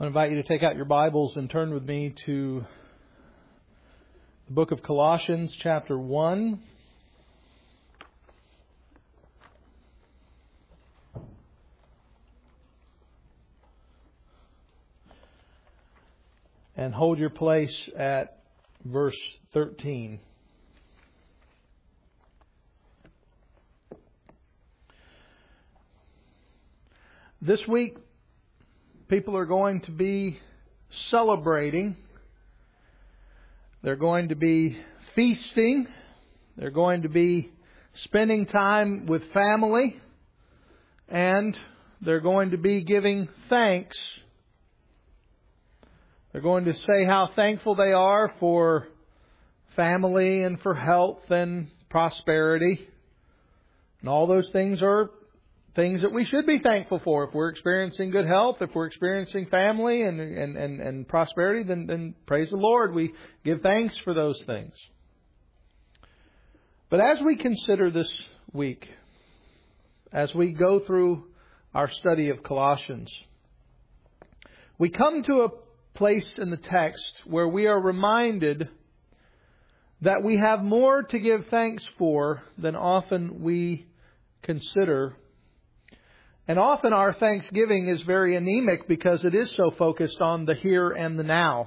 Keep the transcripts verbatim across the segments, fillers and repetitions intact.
I invite you to take out your Bibles and turn with me to the book of Colossians, chapter one. And hold your place at verse thirteen. This week, people are going to be celebrating. They're going to be feasting. They're going to be spending time with family. And they're going to be giving thanks. They're going to say how thankful they are for family and for health and prosperity. And all those things are things that we should be thankful for. If we're experiencing good health, if we're experiencing family and, and, and, and prosperity, then, then praise the Lord. We give thanks for those things. But as we consider this week, as we go through our study of Colossians, we come to a place in the text where we are reminded that we have more to give thanks for than often we consider. And often our thanksgiving is very anemic because it is so focused on the here and the now.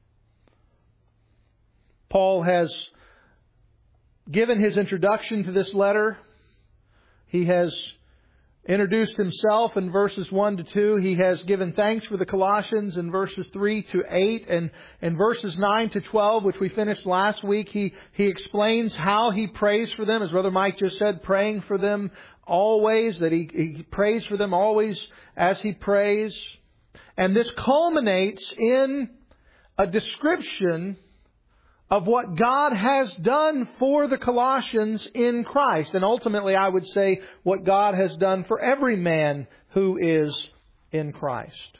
Paul has given his introduction to this letter. He has introduced himself in verses one to two. He has given thanks for the Colossians in verses three to eight. And in verses nine to twelve, which we finished last week, he, he explains how he prays for them. As Brother Mike just said, praying for them always, that he, he prays for them always as he prays. And this culminates in a description of what God has done for the Colossians in Christ. And ultimately, I would say what God has done for every man who is in Christ.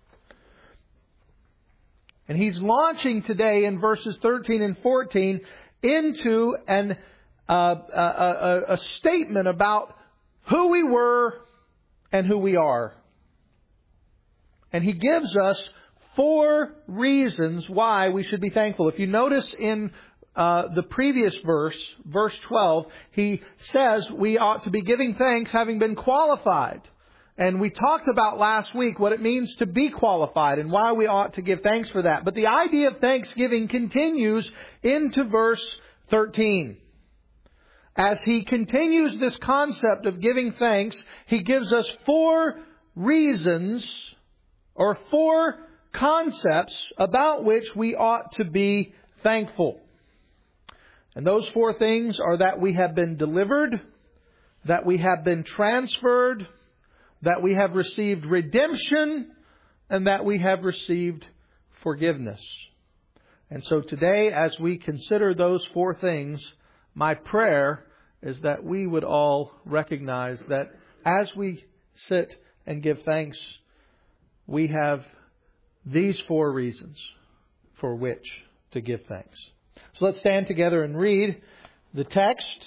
And he's launching today in verses thirteen and fourteen into an, uh, a, a, a statement about who we were and who we are. And he gives us four reasons why we should be thankful. If you notice in uh, the previous verse, verse twelve, he says we ought to be giving thanks having been qualified. And we talked about last week what it means to be qualified and why we ought to give thanks for that. But the idea of thanksgiving continues into verse thirteen. As he continues this concept of giving thanks, he gives us four reasons or four concepts about which we ought to be thankful. And those four things are that we have been delivered, that we have been transferred, that we have received redemption, and that we have received forgiveness. And so today, as we consider those four things, my prayer is that we would all recognize that as we sit and give thanks, we have these four reasons for which to give thanks. So let's stand together and read the text.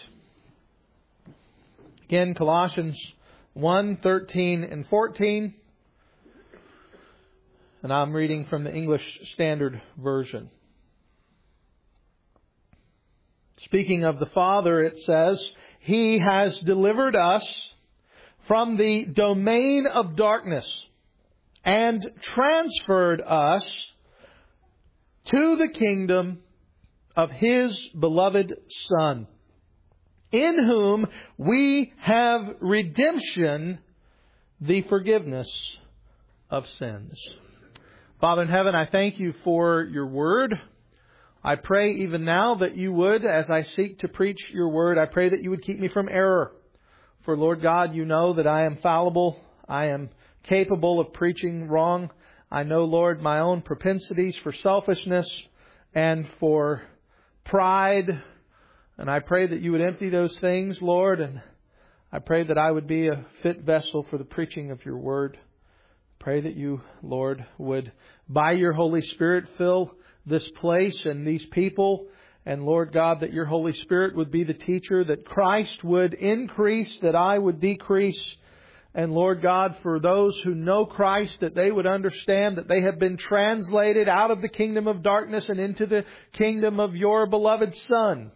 Again, Colossians one, thirteen and fourteen. And I'm reading from the English Standard Version. Speaking of the Father, it says, He has delivered us from the domain of darkness and transferred us to the kingdom of His beloved Son, in whom we have redemption, the forgiveness of sins. Father in heaven, I thank You for Your word. I pray even now that You would, as I seek to preach Your word, I pray that You would keep me from error. For Lord God, You know that I am fallible. I am capable of preaching wrong. I know, Lord, my own propensities for selfishness and for pride. And I pray that You would empty those things, Lord. And I pray that I would be a fit vessel for the preaching of Your word. Pray that You, Lord, would, by Your Holy Spirit, fill this place and these people. And Lord God, that Your Holy Spirit would be the teacher, that Christ would increase, that I would decrease, And Lord God, for those who know Christ, that they would understand that they have been translated out of the kingdom of darkness and into the kingdom of your beloved Son.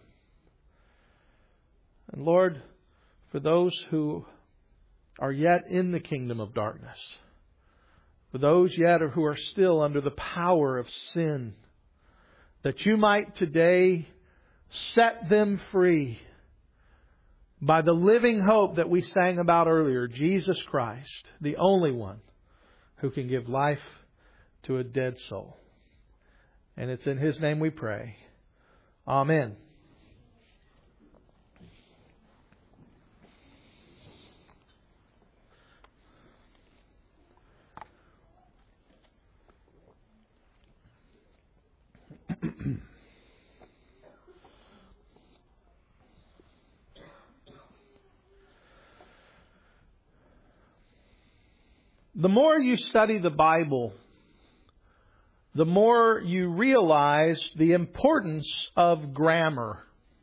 And Lord, for those who are yet in the kingdom of darkness, for those yet who are still under the power of sin, that you might today set them free by the living hope that we sang about earlier, Jesus Christ, the only one who can give life to a dead soul. And it's in His name we pray. Amen. The more you study the Bible, the more you realize the importance of grammar.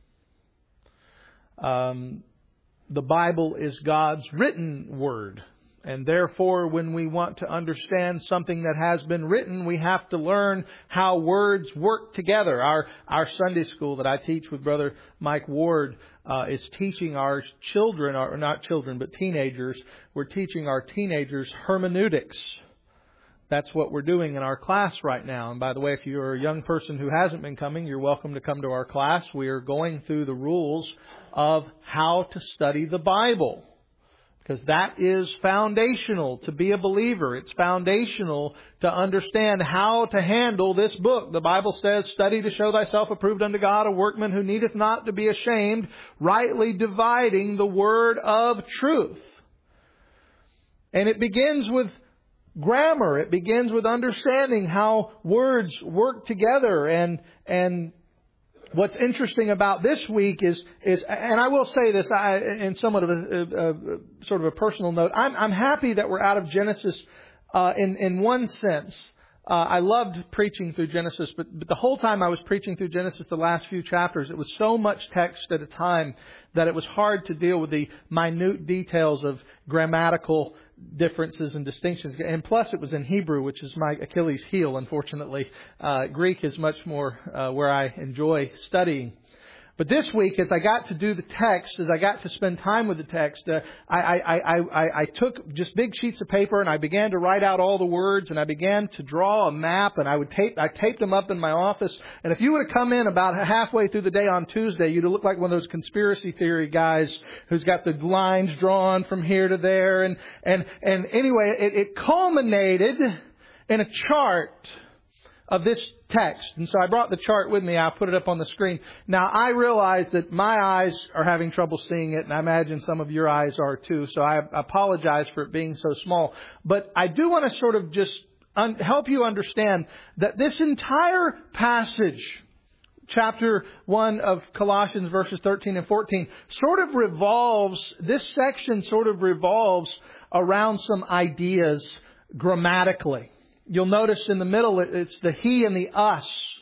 Um, the Bible is God's written word. And therefore, when we want to understand something that has been written, we have to learn how words work together. Our our Sunday school that I teach with Brother Mike Ward uh, is teaching our children, or not children, but teenagers. We're teaching our teenagers hermeneutics. That's what we're doing in our class right now. And by the way, if you're a young person who hasn't been coming, you're welcome to come to our class. We are going through the rules of how to study the Bible. Because that is foundational to be a believer. It's foundational to understand how to handle this book. The Bible says, study to show thyself approved unto God, a workman who needeth not to be ashamed, rightly dividing the word of truth. And it begins with grammar. It begins with understanding how words work together. And, and what's interesting about this week is, is, and I will say this I, in somewhat of a, a, a sort of a personal note, I'm, I'm happy that we're out of Genesis uh, in, in one sense. Uh, I loved preaching through Genesis, but, but the whole time I was preaching through Genesis, the last few chapters, it was so much text at a time that it was hard to deal with the minute details of grammatical differences and distinctions. And plus it was in Hebrew, which is my Achilles heel, unfortunately. Uh, Greek is much more uh, where I enjoy studying. But this week, as I got to do the text, as I got to spend time with the text, uh, I, I, I, I, I took just big sheets of paper and I began to write out all the words and I began to draw a map and I would tape, I taped them up in my office. And if you would have come in about halfway through the day on Tuesday, you'd have looked like one of those conspiracy theory guys who's got the lines drawn from here to there. And, and, and anyway, it, it culminated in a chart of this text. And so I brought the chart with me. I'll put it up on the screen. Now, I realize that my eyes are having trouble seeing it, and I imagine some of your eyes are too. So I apologize for it being so small. But I do want to sort of just un- help you understand that this entire passage, chapter one of Colossians, verses thirteen and fourteen, sort of revolves, this section sort of revolves around some ideas grammatically. You'll notice in the middle, it's the he and the us.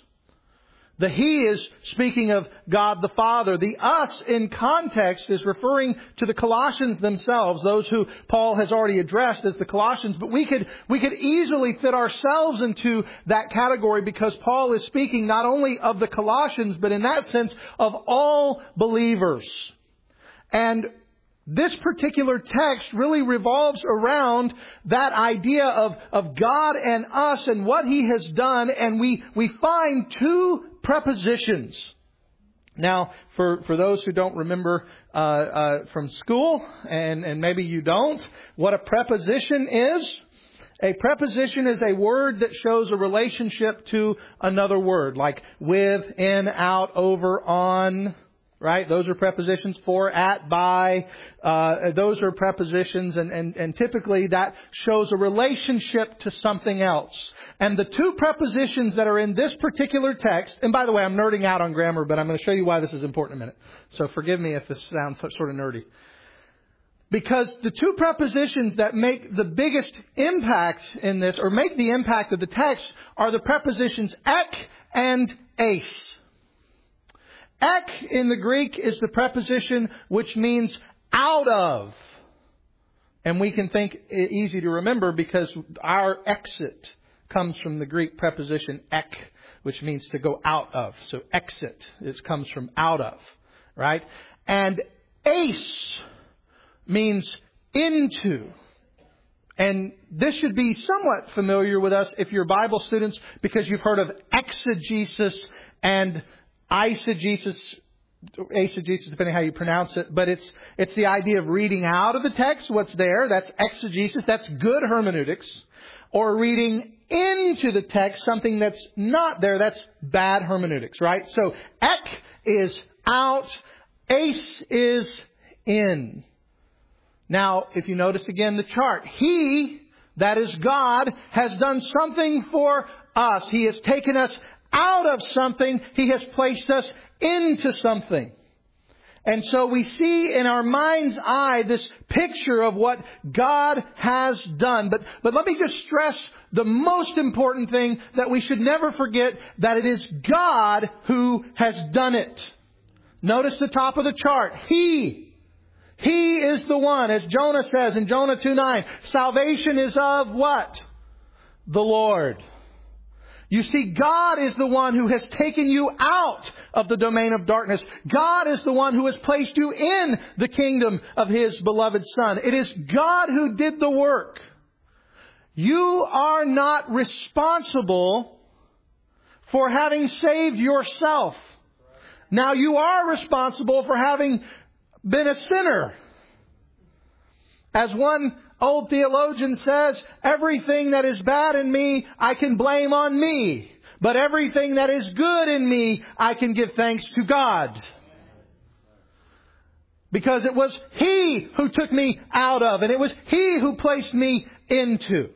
The he is speaking of God the Father. The us in context is referring to the Colossians themselves, those who Paul has already addressed as the Colossians. But we could, we could easily fit ourselves into that category because Paul is speaking not only of the Colossians, but in that sense of all believers. And this particular text really revolves around that idea of, of God and us and what He has done. And we, we find two prepositions. Now, for, for those who don't remember uh, uh, from school, and, and maybe you don't, what a preposition is. A preposition is a word that shows a relationship to another word, like with, in, out, over, on. Right? Those are prepositions. For, at, by. Uh, those are prepositions. And, and, and typically that shows a relationship to something else. And the two prepositions that are in this particular text, and by the way, I'm nerding out on grammar, but I'm going to show you why this is important in a minute. So forgive me if this sounds sort of nerdy. Because the two prepositions that make the biggest impact in this, or make the impact of the text, are the prepositions ek and eis. Ek in the Greek is the preposition which means out of. And we can think it easy to remember because our exit comes from the Greek preposition ek, which means to go out of. So exit, it comes from out of, right? And eis means into. And this should be somewhat familiar with us if you're Bible students, because you've heard of exegesis and eisegesis, eisegesis, depending how you pronounce it. But it's it's the idea of reading out of the text what's there. That's exegesis. That's good hermeneutics. Or reading into the text something that's not there. That's bad hermeneutics, right? So ek is out. Eis is in. Now, if you notice again the chart, He, that is God, has done something for us. He has taken us out of something. He has placed us into something. And so we see in our mind's eye this picture of what God has done. But, but let me just stress the most important thing that we should never forget, that it is God who has done it. Notice the top of the chart. He. He is the one, as Jonah says in Jonah two nine, salvation is of what? The Lord. You see, God is the one who has taken you out of the domain of darkness. God is the one who has placed you in the kingdom of His beloved Son. It is God who did the work. You are not responsible for having saved yourself. Now, you are responsible for having been a sinner. As one old theologian says, everything that is bad in me, I can blame on me. But everything that is good in me, I can give thanks to God. Because it was He who took me out of, and it was He who placed me into.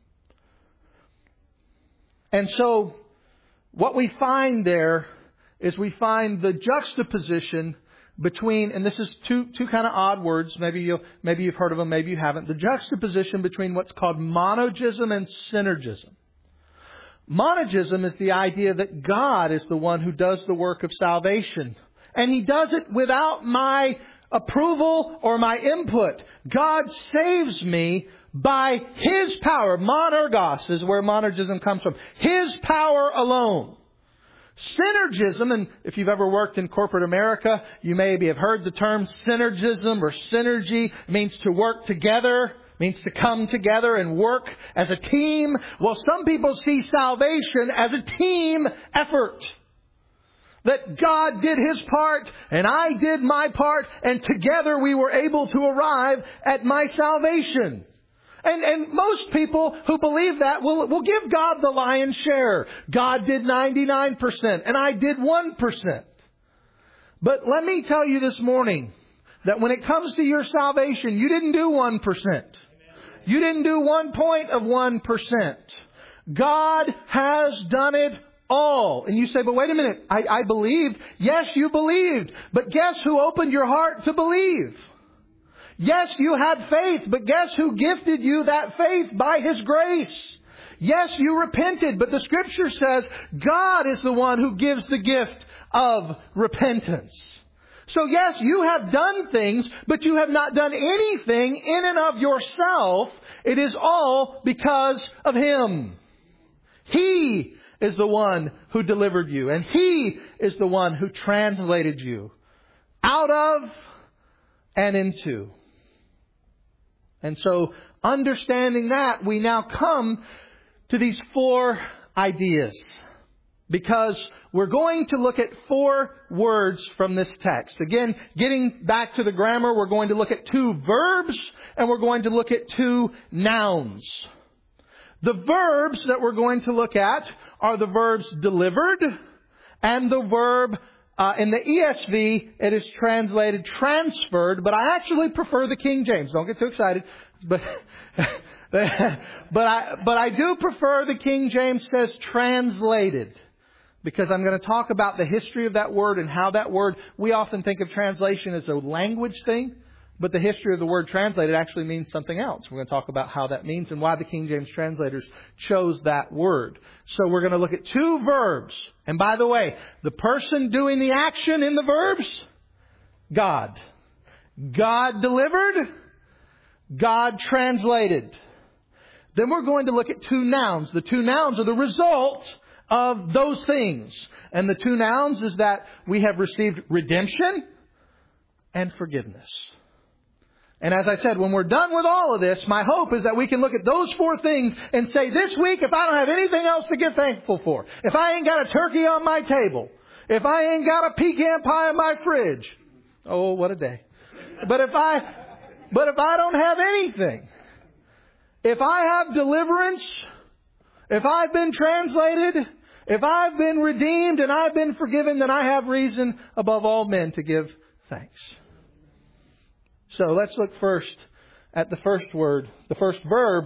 And so, what we find there is we find the juxtaposition between, and this is two two kind of odd words. Maybe you maybe you've heard of them, maybe you haven't. The juxtaposition between what's called monogism and synergism. Monogism is the idea that God is the one who does the work of salvation, and He does it without my approval or my input. God saves me by His power. Monergos is where monogism comes from. His power alone. Synergism, and if you've ever worked in corporate America, you maybe have heard the term synergism or synergy. It means to work together, it means to come together and work as a team. Well, some people see salvation as a team effort. That God did His part and I did my part, and together we were able to arrive at my salvation. And, and most people who believe that will, will give God the lion's share. God did ninety-nine percent and I did one percent. But let me tell you this morning that when it comes to your salvation, you didn't do one percent. You didn't do one point of one percent. God has done it all. And you say, but wait a minute, I, I believed. Yes, you believed. But guess who opened your heart to believe? Yes, you had faith, but guess who gifted you that faith by His grace? Yes, you repented, but the Scripture says God is the one who gives the gift of repentance. So yes, you have done things, but you have not done anything in and of yourself. It is all because of Him. He is the one who delivered you, and He is the one who translated you out of and into. And so, understanding that, we now come to these four ideas. Because we're going to look at four words from this text. Again, getting back to the grammar, we're going to look at two verbs and we're going to look at two nouns. The verbs that we're going to look at are the verbs delivered and the verb Uh, in the E S V, it is translated transferred, but I actually prefer the King James. Don't get too excited. But, but I, but I do prefer the King James says translated, because I'm going to talk about the history of that word and how that word, we often think of translation as a language thing, but the history of the word translated actually means something else. We're going to talk about how that means and why the King James translators chose that word. So we're going to look at two verbs. And by the way, the person doing the action in the verbs, God. God delivered. God translated. Then we're going to look at two nouns. The two nouns are the result of those things. And the two nouns is that we have received redemption and forgiveness. And as I said, when we're done with all of this, my hope is that we can look at those four things and say, this week, if I don't have anything else to get thankful for, if I ain't got a turkey on my table, if I ain't got a pecan pie in my fridge, oh, what a day. But if I, but if I don't have anything, if I have deliverance, if I've been translated, if I've been redeemed and I've been forgiven, then I have reason above all men to give thanks. So let's look first at the first word, the first verb,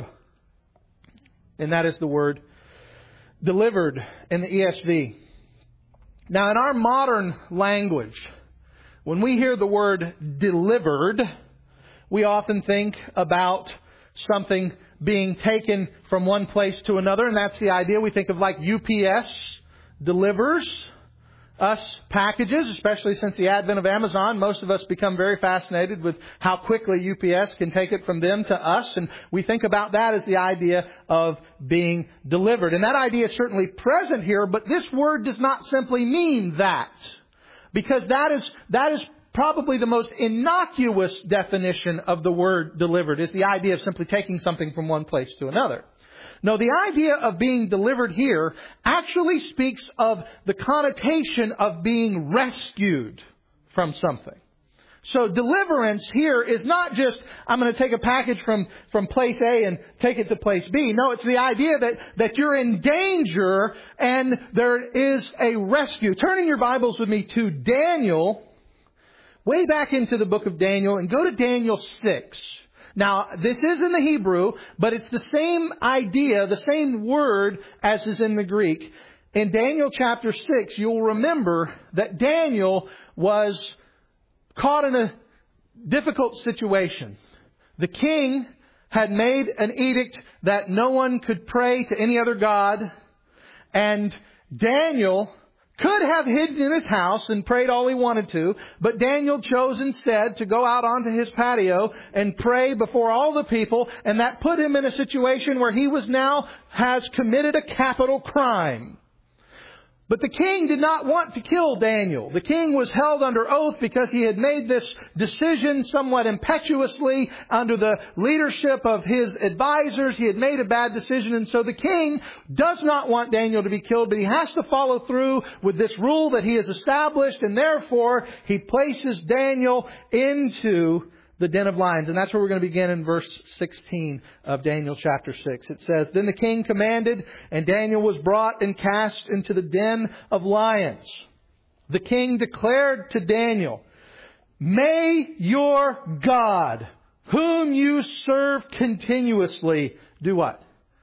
and that is the word delivered in the E S V. Now, in our modern language, when we hear the word delivered, we often think about something being taken from one place to another, and that's the idea. We think of like U P S delivers us packages, especially since the advent of Amazon. Most of us become very fascinated with how quickly U P S can take it from them to us. And we think about that as the idea of being delivered. And that idea is certainly present here, but this word does not simply mean that. Because that is, that is probably the most innocuous definition of the word delivered, is the idea of simply taking something from one place to another. No, the idea of being delivered here actually speaks of the connotation of being rescued from something. So deliverance here is not just, I'm going to take a package from, from place A and take it to place B. No, it's the idea that, that you're in danger and there is a rescue. Turning your Bibles with me to Daniel, way back into the book of Daniel, and go to Daniel six. Now, this is in the Hebrew, but it's the same idea, the same word as is in the Greek. In Daniel chapter six, you'll remember that Daniel was caught in a difficult situation. The king had made an edict that no one could pray to any other god, and Daniel could have hidden in his house and prayed all he wanted to, but Daniel chose instead to go out onto his patio and pray before all the people, and that put him in a situation where he was now has committed a capital crime. But the king did not want to kill Daniel. The king was held under oath because he had made this decision somewhat impetuously under the leadership of his advisors. He had made a bad decision, and so the king does not want Daniel to be killed, but he has to follow through with this rule that he has established, and therefore he places Daniel into the den of lions. And that's where we're going to begin in verse sixteen of Daniel chapter six. It says, Then the king commanded, and Daniel was brought and cast into the den of lions. The king declared to Daniel, May your God, whom you serve continuously, do what?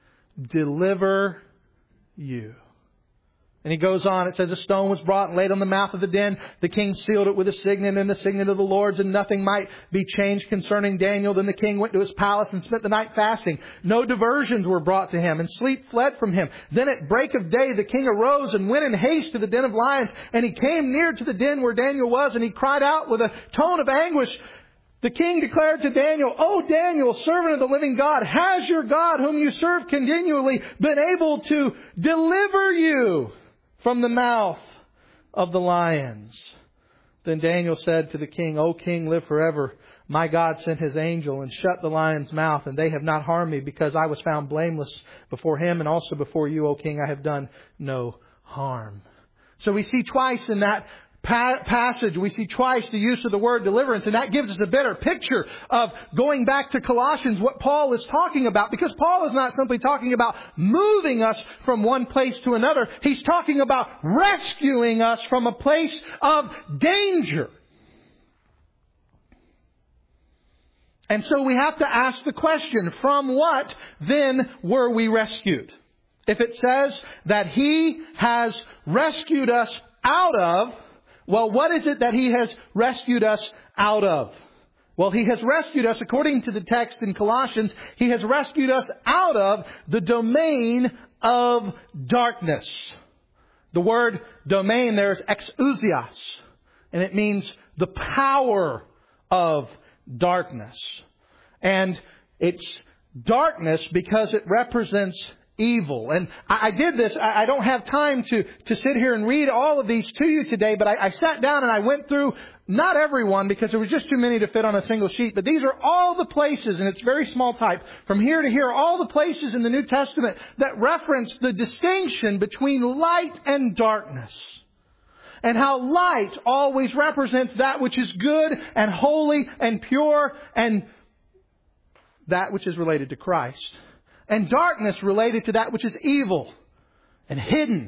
Deliver you. And he goes on, it says, a stone was brought and laid on the mouth of the den. The king sealed it with a signet and the signet of the Lord's, and nothing might be changed concerning Daniel. Then the king went to his palace and spent the night fasting. No diversions were brought to him, and sleep fled from him. Then at break of day the king arose and went in haste to the den of lions. And he came near to the den where Daniel was, and he cried out with a tone of anguish. The king declared to Daniel, O Daniel, servant of the living God, has your God, whom you serve continually, been able to deliver you from the mouth of the lions? Then Daniel said to the king, O king, live forever. My God sent his angel and shut the lion's mouth, and they have not harmed me, because I was found blameless before him, and also before you, O king, I have done no harm. So we see twice in that passage, we see twice the use of the word deliverance, and that gives us a better picture of, going back to Colossians, what Paul is talking about. Because Paul is not simply talking about moving us from one place to another. He's talking about rescuing us from a place of danger. And so we have to ask the question, from what then were we rescued? If it says that He has rescued us out of, well, what is it that He has rescued us out of? Well, He has rescued us, according to the text in Colossians, He has rescued us out of the domain of darkness. The word domain there is exousios, and it means the power of darkness. And it's darkness because it represents evil. And I, I did this. I, I don't have time to, to sit here and read all of these to you today, but I, I sat down and I went through, not every one because there was just too many to fit on a single sheet, but these are all the places, and it's very small type, from here to here, all the places in the New Testament that reference the distinction between light and darkness. And how light always represents that which is good and holy and pure and that which is related to Christ. And darkness related to that which is evil and hidden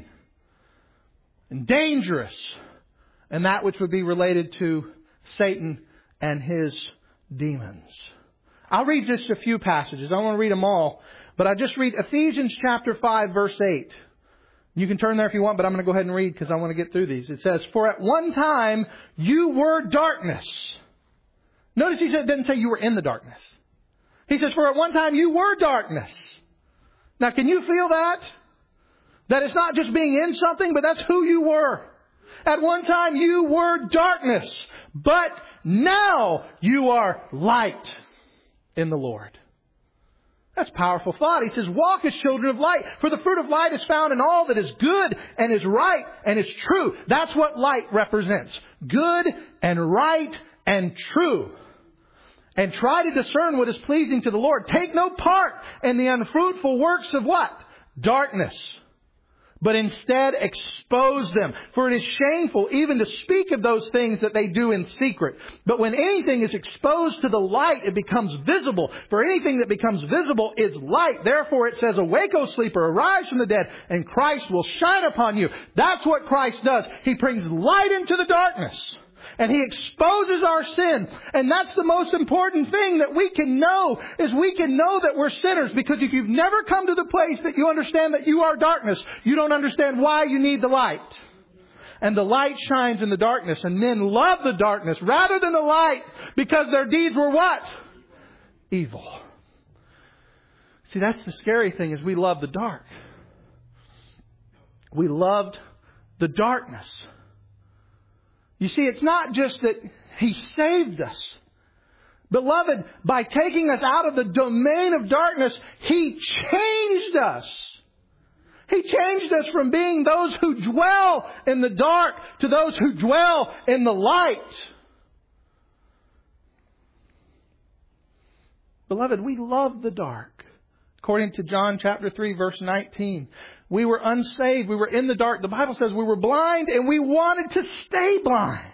and dangerous. And that which would be related to Satan and his demons. I'll read just a few passages. I don't want to read them all. But I just read Ephesians chapter five, verse eight. You can turn there if you want, but I'm going to go ahead and read because I want to get through these. It says, "For at one time you were darkness." Notice he said, it doesn't say you were in the darkness. He says, "For at one time you were darkness." Now, can you feel that? That it's not just being in something, but that's who you were. At one time you were darkness, but now you are light in the Lord. That's a powerful thought. He says, "Walk as children of light, for the fruit of light is found in all that is good and is right and is true." That's what light represents. Good and right and true. "And try to discern what is pleasing to the Lord. Take no part in the unfruitful works of" what? Darkness. "But instead expose them. For it is shameful even to speak of those things that they do in secret. But when anything is exposed to the light, it becomes visible. For anything that becomes visible is light. Therefore it says, 'Awake, O sleeper, arise from the dead, and Christ will shine upon you.'" That's what Christ does. He brings light into the darkness. And He exposes our sin. And that's the most important thing that we can know, is we can know that we're sinners. Because if you've never come to the place that you understand that you are darkness, you don't understand why you need the light. And the light shines in the darkness. And men love the darkness rather than the light because their deeds were what? Evil. See, that's the scary thing, is we love the dark. We loved the darkness. You see, it's not just that He saved us. Beloved, by taking us out of the domain of darkness, He changed us. He changed us from being those who dwell in the dark to those who dwell in the light. Beloved, we love the dark. According to John chapter three, verse nineteen, we were unsaved. We were in the dark. The Bible says we were blind and we wanted to stay blind.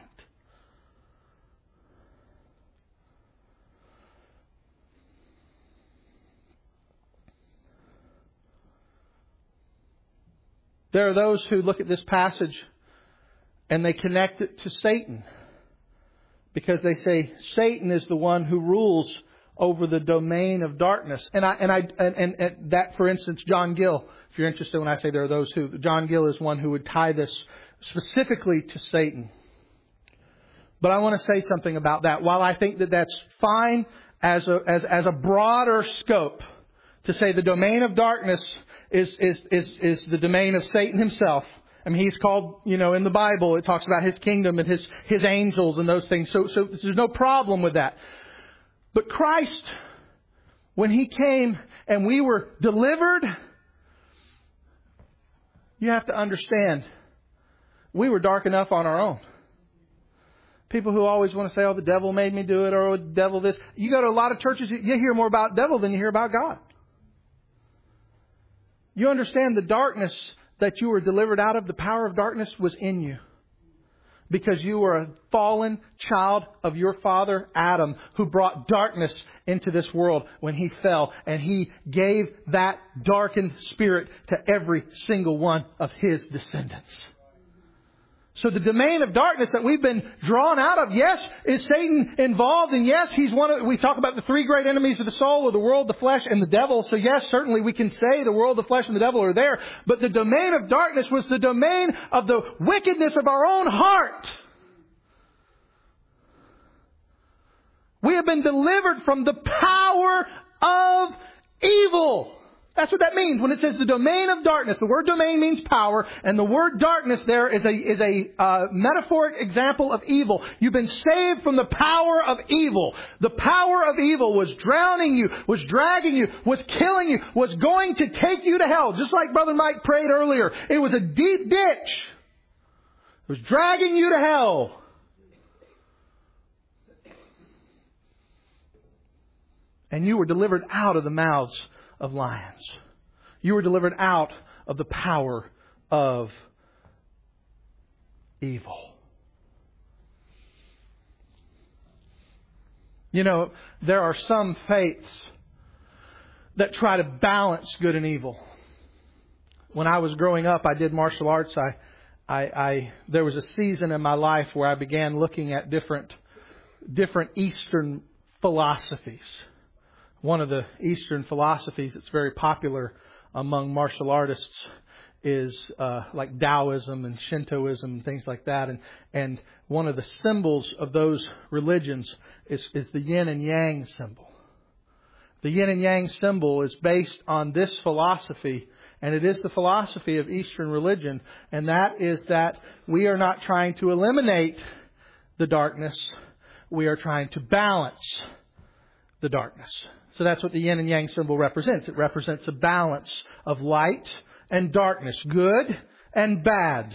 There are those who look at this passage and they connect it to Satan, because they say Satan is the one who rules over the domain of darkness. And I and I and, and, and that, for instance, John Gill, if you're interested when I say there are those who, John Gill is one who would tie this specifically to Satan. But I want to say something about that. While I think that that's fine as a as as a broader scope to say the domain of darkness is is is is the domain of Satan himself. I mean, he's called, you know, in the Bible, it talks about his kingdom and his his angels and those things. So so there's no problem with that. But Christ, when He came and we were delivered, you have to understand, we were dark enough on our own. People who always want to say, "Oh, the devil made me do it," or "Oh, the devil this." You go to a lot of churches, you hear more about devil than you hear about God. You understand the darkness that you were delivered out of, the power of darkness was in you. Because you were a fallen child of your father, Adam, who brought darkness into this world when he fell. And he gave that darkened spirit to every single one of his descendants. So the domain of darkness that we've been drawn out of, yes, is Satan involved? And yes, he's one of, we talk about the three great enemies of the soul, or the world, the flesh, and the devil. So yes, certainly we can say the world, the flesh, and the devil are there. But the domain of darkness was the domain of the wickedness of our own heart. We have been delivered from the power of evil. That's what that means. When it says the domain of darkness, the word domain means power, and the word darkness there is a, is a uh, metaphoric example of evil. You've been saved from the power of evil. The power of evil was drowning you, was dragging you, was killing you, was going to take you to hell. Just like Brother Mike prayed earlier. It was a deep ditch. It was dragging you to hell. And you were delivered out of the mouths of lions. You were delivered out of the power of evil. You know, there are some faiths that try to balance good and evil. When I was growing up, I did martial arts. I, I, I there was a season in my life where I began looking at different, different Eastern philosophies. One of the Eastern philosophies that's very popular among martial artists is uh, like Taoism and Shintoism and things like that. And and one of the symbols of those religions is, is the yin and yang symbol. The yin and yang symbol is based on this philosophy, and it is the philosophy of Eastern religion, and that is that we are not trying to eliminate the darkness, we are trying to balance the darkness. So that's what the yin and yang symbol represents. It represents a balance of light and darkness, good and bad.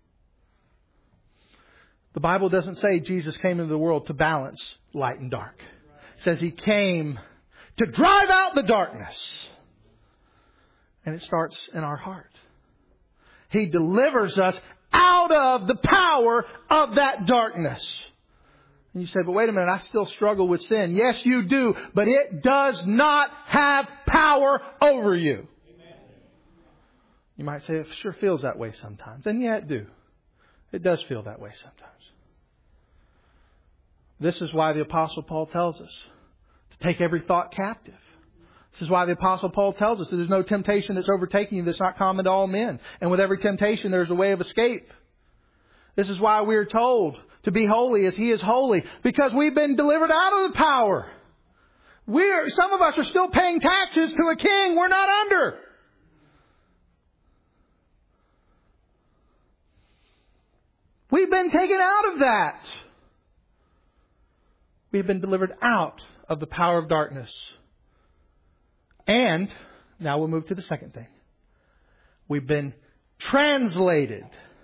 The Bible doesn't say Jesus came into the world to balance light and dark. It says He came to drive out the darkness. And it starts in our heart. He delivers us out of the power of that darkness. And you say, but wait a minute, I still struggle with sin. Yes, you do, but it does not have power over you. Amen. You might say, it sure feels that way sometimes. And yeah, it do. It does feel that way sometimes. This is why the Apostle Paul tells us to take every thought captive. This is why the Apostle Paul tells us that there's no temptation that's overtaking you that's not common to all men. And with every temptation, there's a way of escape. This is why we're told to be holy as He is holy, because we've been delivered out of the power. We're, some of us are still paying taxes to a king we're not under. We've been taken out of that. We've been delivered out of the power of darkness. And now we'll move to the second thing. We've been translated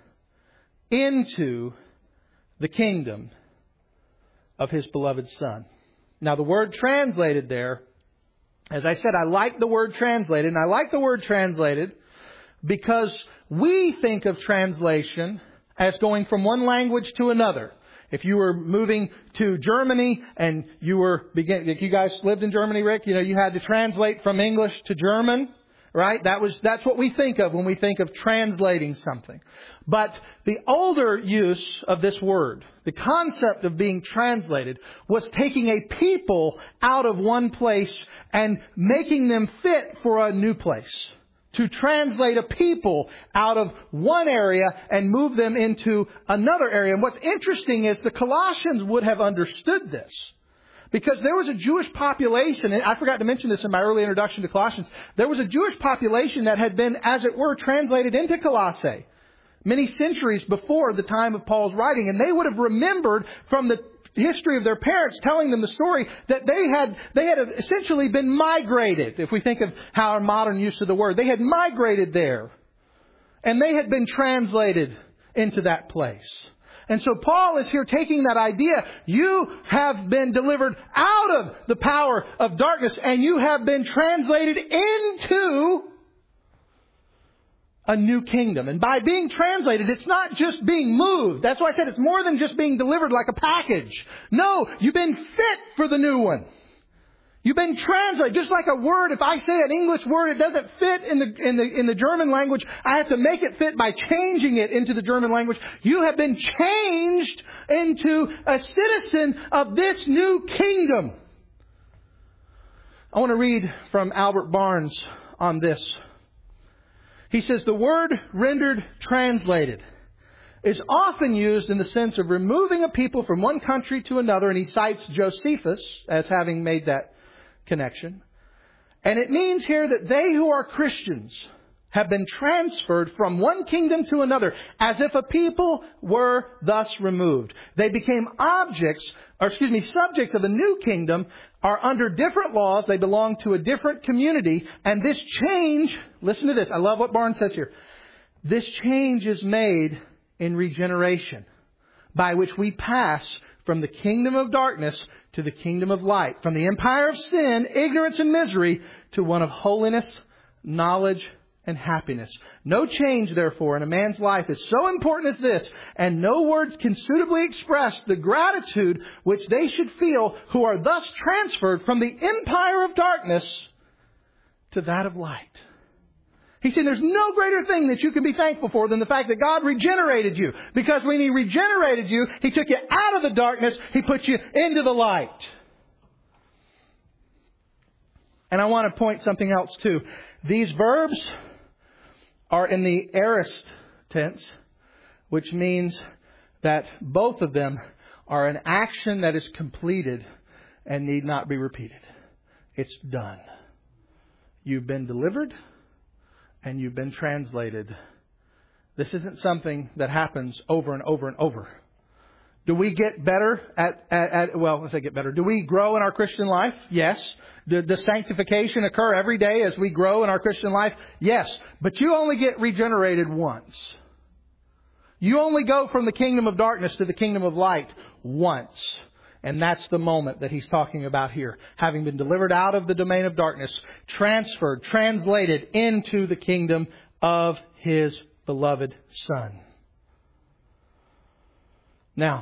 into the kingdom of His beloved Son. Now the word translated there, as I said, I like the word translated. And I like the word translated because we think of translation as going from one language to another. If you were moving to Germany and you were begin, if you guys lived in Germany, Rick, you know, you had to translate from English to German. Right? That was, that's what we think of when we think of translating something. But the older use of this word, the concept of being translated, was taking a people out of one place and making them fit for a new place. To translate a people out of one area and move them into another area. And what's interesting is the Colossians would have understood this. Because there was a Jewish population, and I forgot to mention this in my early introduction to Colossians, there was a Jewish population that had been, as it were, translated into Colossae many centuries before the time of Paul's writing. And they would have remembered from the history of their parents telling them the story that they had they had essentially been migrated. If we think of how our modern use of the word, they had migrated there. And they had been translated into that place. And so Paul is here taking that idea. You have been delivered out of the power of darkness and you have been translated into a new kingdom. And by being translated, it's not just being moved. That's why I said it's more than just being delivered like a package. No, you've been fit for the new one. You've been translated. Just like a word, if I say an English word, it doesn't fit in the, in the, in the German language. I have to make it fit by changing it into the German language. You have been changed into a citizen of this new kingdom. I want to read from Albert Barnes on this. He says, the word rendered translated is often used in the sense of removing a people from one country to another. And he cites Josephus as having made that connection. And it means here that they who are Christians have been transferred from one kingdom to another, as if a people were thus removed. They became objects, or excuse me, subjects of a new kingdom, are under different laws. They belong to a different community. And this change, listen to this. I love what Barnes says here. This change is made in regeneration, by which we pass from the kingdom of darkness to the kingdom of light, from the empire of sin, ignorance, and misery, to one of holiness, knowledge, and happiness. No change, therefore, in a man's life is so important as this, and no words can suitably express the gratitude which they should feel who are thus transferred from the empire of darkness to that of light. He said there's no greater thing that you can be thankful for than the fact that God regenerated you. Because when He regenerated you, He took you out of the darkness, He put you into the light. And I want to point something else too. These verbs are in the aorist tense, which means that both of them are an action that is completed and need not be repeated. It's done. You've been delivered and you've been translated. This isn't something that happens over and over and over. Do we get better at, at, at well, let's say get better. Do we grow in our Christian life? Yes. Does sanctification occur every day as we grow in our Christian life? Yes. But you only get regenerated once. You only go from the kingdom of darkness to the kingdom of light once. And that's the moment that he's talking about here. Having been delivered out of the domain of darkness, transferred, translated into the kingdom of His beloved Son. Now,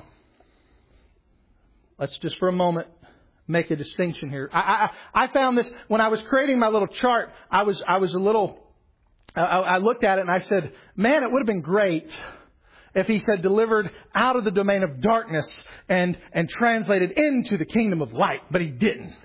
let's just for a moment make a distinction here. I, I, I found this when I was creating my little chart. I was I was a little. I, I looked at it and I said, "Man, it would have been great if he said delivered out of the domain of darkness and and translated into the kingdom of light." But he didn't.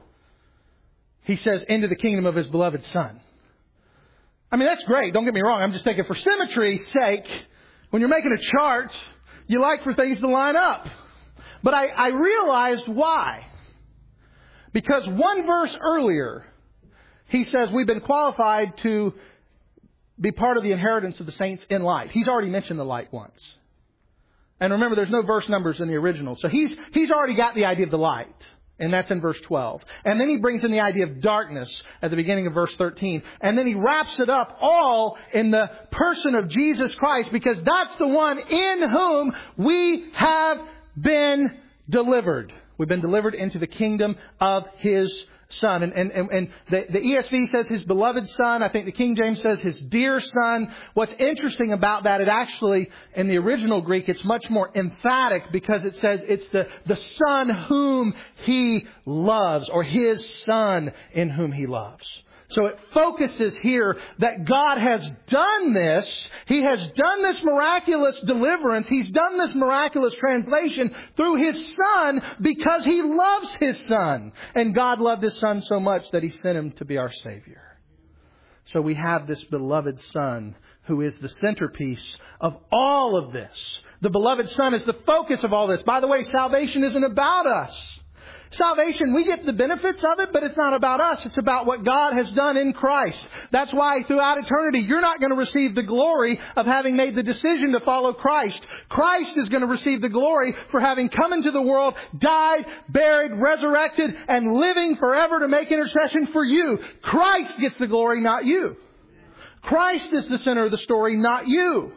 He says into the kingdom of His beloved Son. I mean, that's great. Don't get me wrong. I'm just thinking for symmetry's sake, when you're making a chart, you like for things to line up. But I, I realized why. Because one verse earlier, he says we've been qualified to be part of the inheritance of the saints in light. He's already mentioned the light once. And remember, there's no verse numbers in the original. So he's, he's already got the idea of the light. And that's in verse twelve. And then he brings in the idea of darkness at the beginning of verse thirteen. And then he wraps it up all in the person of Jesus Christ, because that's the one in whom we have been delivered. We've been delivered into the kingdom of His Son. And, and, and, and the, the E S V says His beloved Son. I think the King James says His dear Son. What's interesting about that, it actually, in the original Greek, it's much more emphatic because it says it's the, the Son whom He loves, or His Son in whom He loves. So it focuses here that God has done this. He has done this miraculous deliverance. He's done this miraculous translation through His Son because He loves His Son. And God loved His Son so much that He sent Him to be our Savior. So we have this beloved Son who is the centerpiece of all of this. The beloved Son is the focus of all this. By the way, salvation isn't about us. Salvation, we get the benefits of it, but it's not about us. It's about what God has done in Christ. That's why throughout eternity, you're not going to receive the glory of having made the decision to follow Christ. Christ is going to receive the glory for having come into the world, died, buried, resurrected, and living forever to make intercession for you. Christ gets the glory, not you. Christ is the center of the story, not you.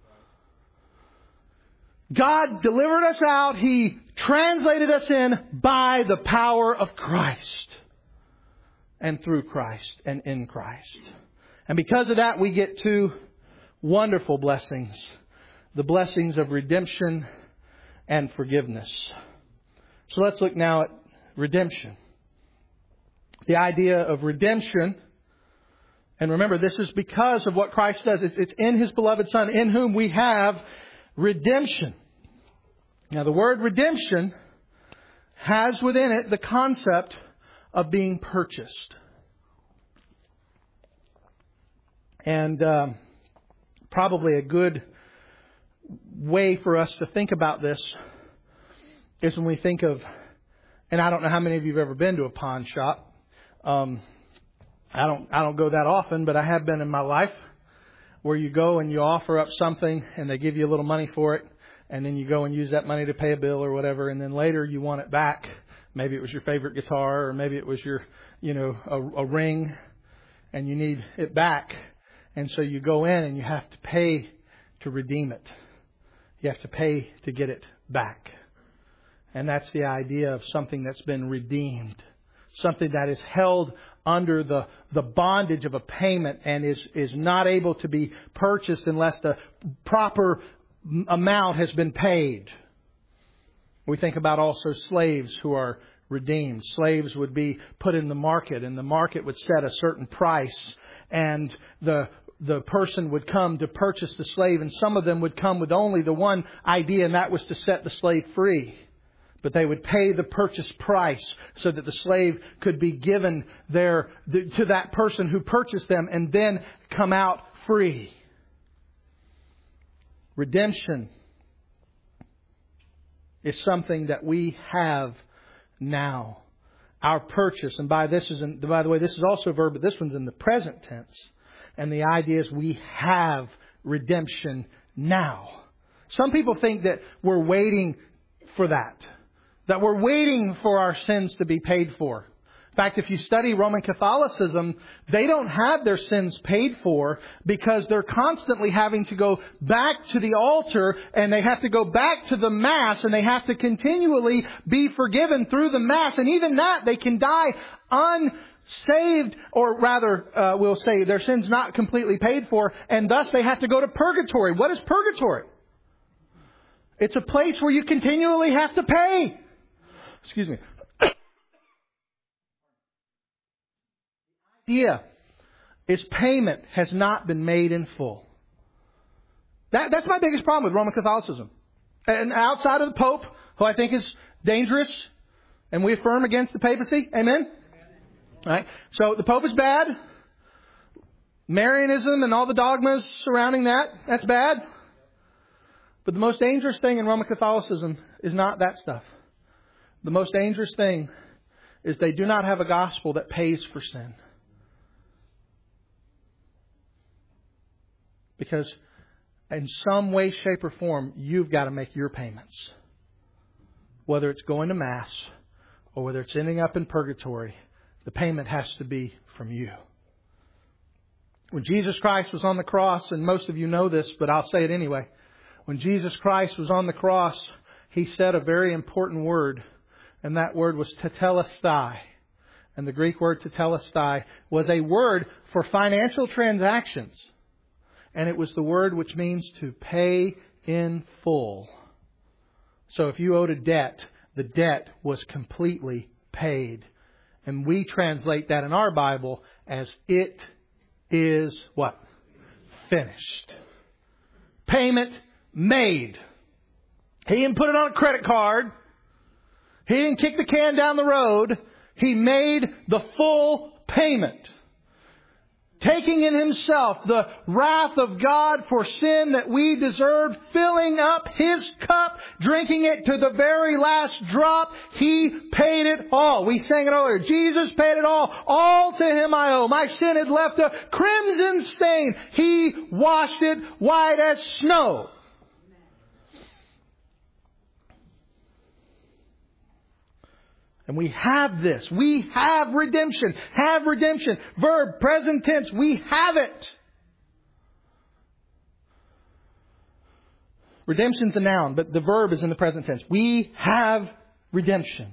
God delivered us out. He translated us in by the power of Christ. And through Christ and in Christ. And because of that, we get two wonderful blessings. The blessings of redemption and forgiveness. So let's look now at redemption. The idea of redemption. And remember, this is because of what Christ does. It's, it's in His beloved Son, in whom we have redemption. Now, the word redemption has within it the concept of being purchased. And um, probably a good way for us to think about this is when we think of, and I don't know how many of you have ever been to a pawn shop. Um, I don't, I don't go that often, but I have been in my life where you go and you offer up something and they give you a little money for it. And then you go and use that money to pay a bill or whatever. And then later you want it back. Maybe it was your favorite guitar, or maybe it was your, you know, a, a ring, and you need it back. And so you go in and you have to pay to redeem it. You have to pay to get it back. And that's the idea of something that's been redeemed. Something that is held under the, the bondage of a payment and is, is not able to be purchased unless the proper amount has been paid. We think about also slaves who are redeemed. Slaves would be put in the market, and the market would set a certain price, and the the person would come to purchase the slave, and some of them would come with only the one idea, and that was to set the slave free. But they would pay the purchase price so that the slave could be given their to that person who purchased them and then come out free. Redemption is something that we have now. Our purchase, and by this is in, by the way, this is also a verb, but this one's in the present tense. And the idea is we have redemption now. Some people think that we're waiting for that. That we're waiting for our sins to be paid for. In fact, if you study Roman Catholicism, they don't have their sins paid for because they're constantly having to go back to the altar, and they have to go back to the Mass, and they have to continually be forgiven through the Mass. And even that, they can die unsaved, or rather, uh, we'll say their sins not completely paid for, and thus they have to go to purgatory. What is purgatory? It's a place where you continually have to pay. Excuse me. The idea is payment has not been made in full. That, that's my biggest problem with Roman Catholicism. And outside of the Pope, who I think is dangerous, and we affirm against the papacy. Amen? All right. So the Pope is bad. Marianism and all the dogmas surrounding that, that's bad. But the most dangerous thing in Roman Catholicism is not that stuff. The most dangerous thing is they do not have a gospel that pays for sin. Because in some way, shape, or form, you've got to make your payments. Whether it's going to Mass or whether it's ending up in purgatory, the payment has to be from you. When Jesus Christ was on the cross, and most of you know this, but I'll say it anyway. When Jesus Christ was on the cross, He said a very important word. And that word was tetelestai. And the Greek word tetelestai was a word for financial transactions. And it was the word which means to pay in full. So if you owed a debt, the debt was completely paid. And we translate that in our Bible as it is what? Finished. Payment made. He didn't put it on a credit card. He didn't kick the can down the road. He made the full payment. Taking in Himself the wrath of God for sin that we deserved, filling up His cup, drinking it to the very last drop. He paid it all. We sang it earlier. Jesus paid it all. All to Him I owe. My sin had left a crimson stain. He washed it white as snow. And we have this. We have redemption. Have redemption. Verb, present tense. We have it. Redemption's a noun, but the verb is in the present tense. We have redemption.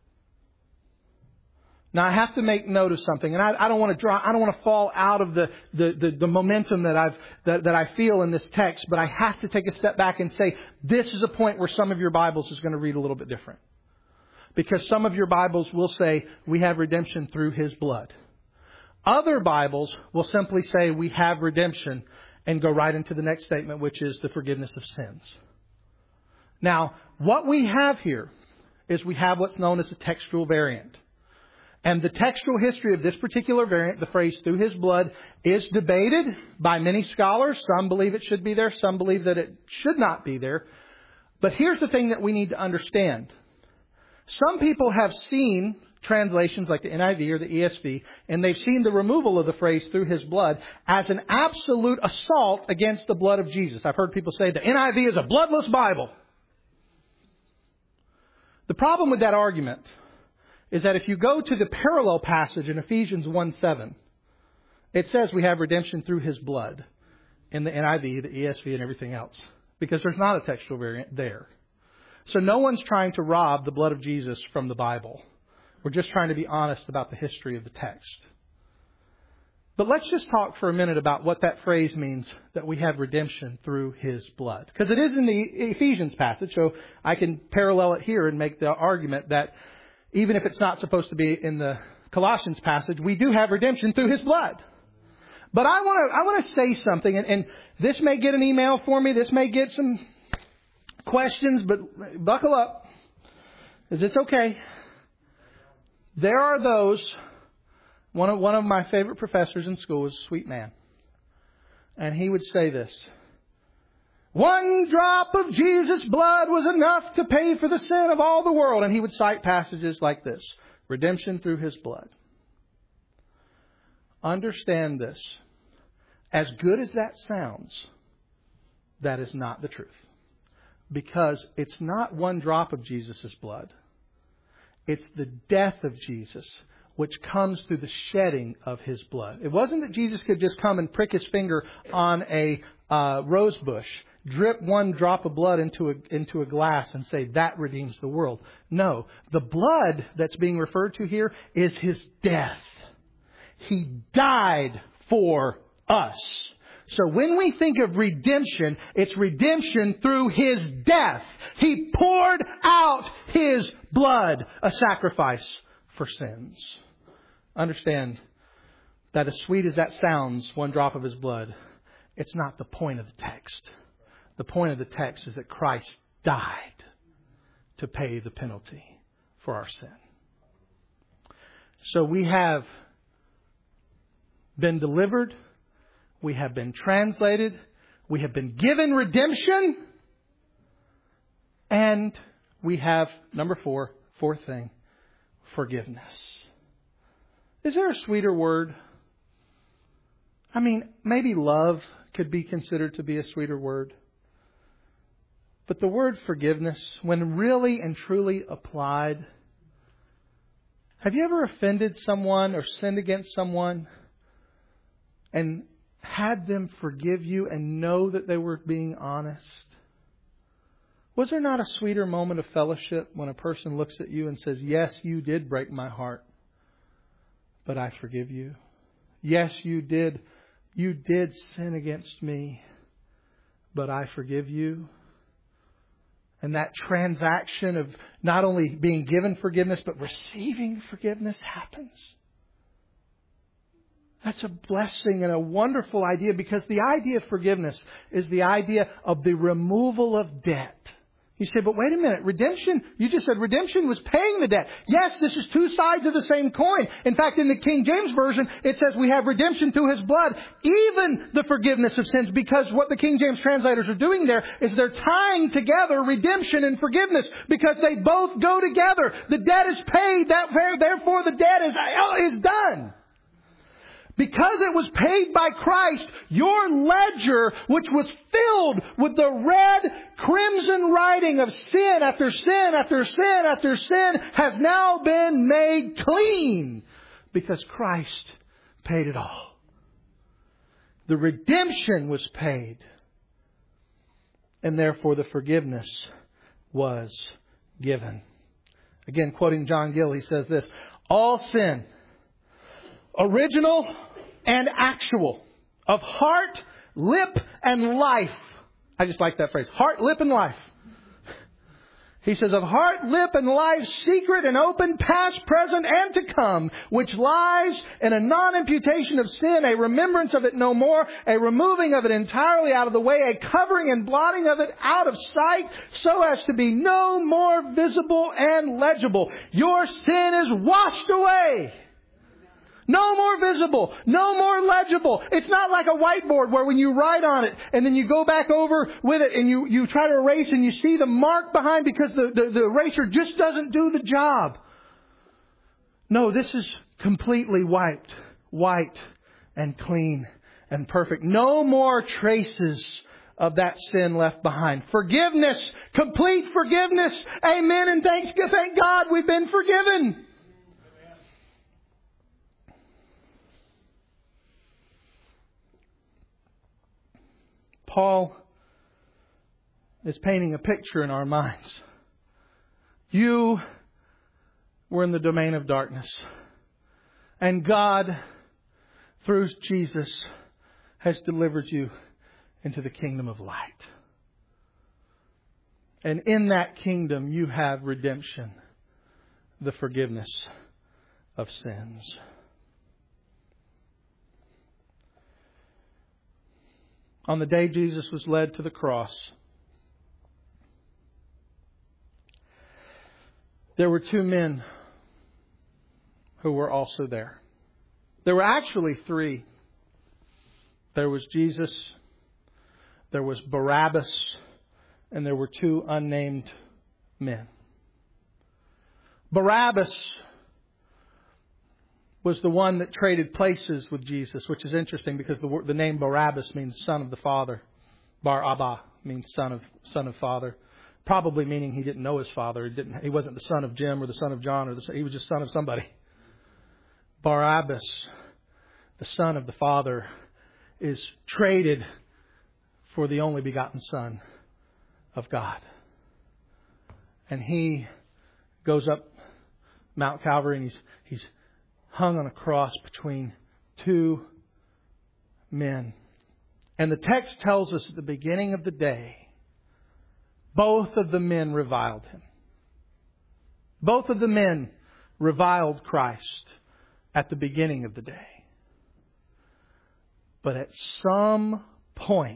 Now I have to make note of something, and I, I don't want to draw. I don't want to fall out of the the, the, the momentum that I've that, that I feel in this text. But I have to take a step back and say this is a point where some of your Bibles is going to read a little bit different. Because some of your Bibles will say, we have redemption through His blood. Other Bibles will simply say, we have redemption, and go right into the next statement, which is the forgiveness of sins. Now, what we have here is we have what's known as a textual variant. And the textual history of this particular variant, the phrase through His blood, is debated by many scholars. Some believe it should be there. Some believe that it should not be there. But here's the thing that we need to understand. Some people have seen translations like the N I V or the E S V, and they've seen the removal of the phrase through His blood as an absolute assault against the blood of Jesus. I've heard people say the N I V is a bloodless Bible. The problem with that argument is that if you go to the parallel passage in Ephesians one seven, it says we have redemption through His blood in the N I V, the E S V, and everything else, because there's not a textual variant there. So no one's trying to rob the blood of Jesus from the Bible. We're just trying to be honest about the history of the text. But let's just talk for a minute about what that phrase means, that we have redemption through His blood. Because it is in the Ephesians passage, so I can parallel it here and make the argument that even if it's not supposed to be in the Colossians passage, we do have redemption through His blood. But I want to I want to say something, and, and this may get an email for me, this may get some questions, but buckle up, because it's okay. There are those, one of, one of my favorite professors in school was a sweet man. And he would say this: one drop of Jesus' blood was enough to pay for the sin of all the world. And he would cite passages like this: redemption through His blood. Understand this. As good as that sounds, that is not the truth. Because it's not one drop of Jesus' blood. It's the death of Jesus, which comes through the shedding of His blood. It wasn't that Jesus could just come and prick His finger on a uh, rose bush, drip one drop of blood into a, into a glass and say, that redeems the world. No, the blood that's being referred to here is His death. He died for us. So when we think of redemption, it's redemption through His death. He poured out His blood, a sacrifice for sins. Understand that as sweet as that sounds, one drop of His blood, it's not the point of the text. The point of the text is that Christ died to pay the penalty for our sin. So we have been delivered. We have been translated. We have been given redemption. And we have, number four, fourth thing, forgiveness. Is there a sweeter word? I mean, maybe love could be considered to be a sweeter word. But the word forgiveness, when really and truly applied, have you ever offended someone or sinned against someone and had them forgive you and know that they were being honest? Was there not a sweeter moment of fellowship when a person looks at you and says, yes, you did break my heart, but I forgive you. Yes, you did. You did sin against me, but I forgive you. And that transaction of not only being given forgiveness, but receiving forgiveness happens. That's a blessing and a wonderful idea, because the idea of forgiveness is the idea of the removal of debt. You say, but wait a minute, redemption, you just said redemption was paying the debt. Yes, this is two sides of the same coin. In fact, in the King James Version, it says we have redemption through His blood, even the forgiveness of sins, because what the King James translators are doing there is they're tying together redemption and forgiveness, because they both go together. The debt is paid, that, therefore the debt is, is done. Because it was paid by Christ, your ledger, which was filled with the red crimson writing of sin after sin after sin after sin, has now been made clean because Christ paid it all. The redemption was paid, and therefore the forgiveness was given. Again, quoting John Gill, he says this: all sin, original and actual, of heart, lip, and life. I just like that phrase. Heart, lip, and life. He says, of heart, lip, and life, secret and open, past, present, and to come, which lies in a non-imputation of sin, a remembrance of it no more, a removing of it entirely out of the way, a covering and blotting of it out of sight, so as to be no more visible and legible. Your sin is washed away. No more visible. No more legible. It's not like a whiteboard where when you write on it and then you go back over with it and you, you try to erase and you see the mark behind because the, the, the eraser just doesn't do the job. No, this is completely wiped, white and clean and perfect. No more traces of that sin left behind. Forgiveness, complete forgiveness. Amen. And thanks, thank God we've been forgiven. Paul is painting a picture in our minds. You were in the domain of darkness. And God, through Jesus, has delivered you into the kingdom of light. And in that kingdom you have redemption, the forgiveness of sins. On the day Jesus was led to the cross, there were two men who were also there. There were actually three. There was Jesus, there was Barabbas, and there were two unnamed men. Barabbas was the one that traded places with Jesus, which is interesting because the the name Barabbas means son of the father. Bar Abba means son of son of father, probably meaning he didn't know his father. He didn't. He wasn't the son of Jim or the son of John, or the, he was just son of somebody. Barabbas, the son of the father, is traded for the only begotten Son of God, and he goes up Mount Calvary and he's he's hung on a cross between two men. And the text tells us at the beginning of the day, both of the men reviled him. Both of the men reviled Christ at the beginning of the day. But at some point,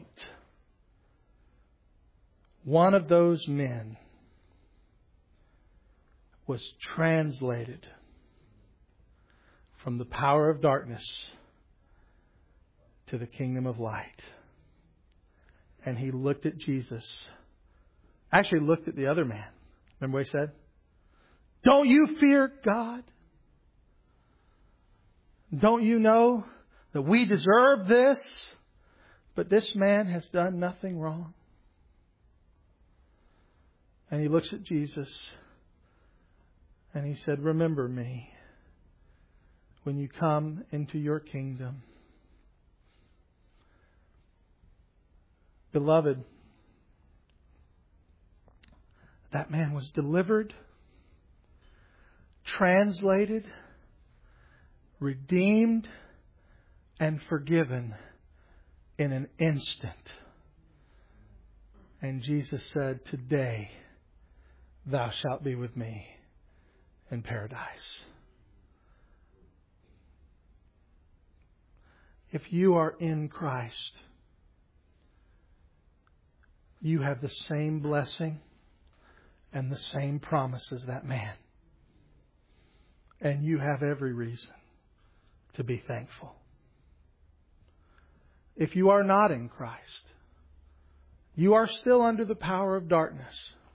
one of those men was translated from the power of darkness to the kingdom of light. And he looked at Jesus. Actually looked at the other man. Remember what he said? Don't you fear God? Don't you know that we deserve this? But this man has done nothing wrong. And he looks at Jesus and he said, remember me when you come into your kingdom. Beloved, that man was delivered, translated, redeemed, and forgiven in an instant. And Jesus said, today thou shalt be with me in paradise. If you are in Christ, you have the same blessing and the same promise as that man. And you have every reason to be thankful. If you are not in Christ, you are still under the power of darkness.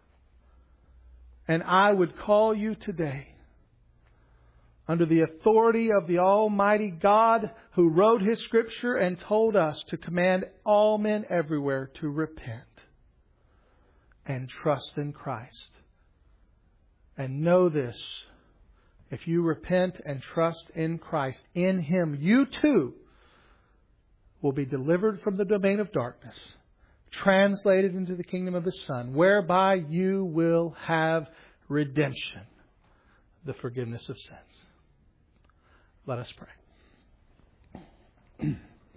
And I would call you today, under the authority of the Almighty God who wrote His Scripture and told us to command all men everywhere to repent and trust in Christ. And know this, if you repent and trust in Christ, in Him, you too will be delivered from the domain of darkness, translated into the kingdom of His Son, whereby you will have redemption, the forgiveness of sins. Let us pray.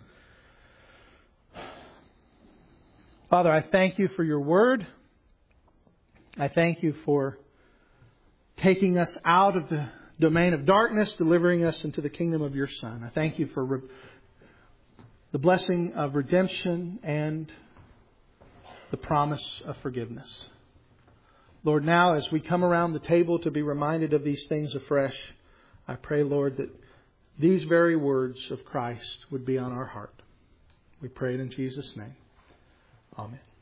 Father, I thank You for Your Word. I thank You for taking us out of the domain of darkness, delivering us into the kingdom of Your Son. I thank You for re- the blessing of redemption and the promise of forgiveness. Lord, now as we come around the table to be reminded of these things afresh, I pray, Lord, that these very words of Christ would be on our heart. We pray it in Jesus' name. Amen.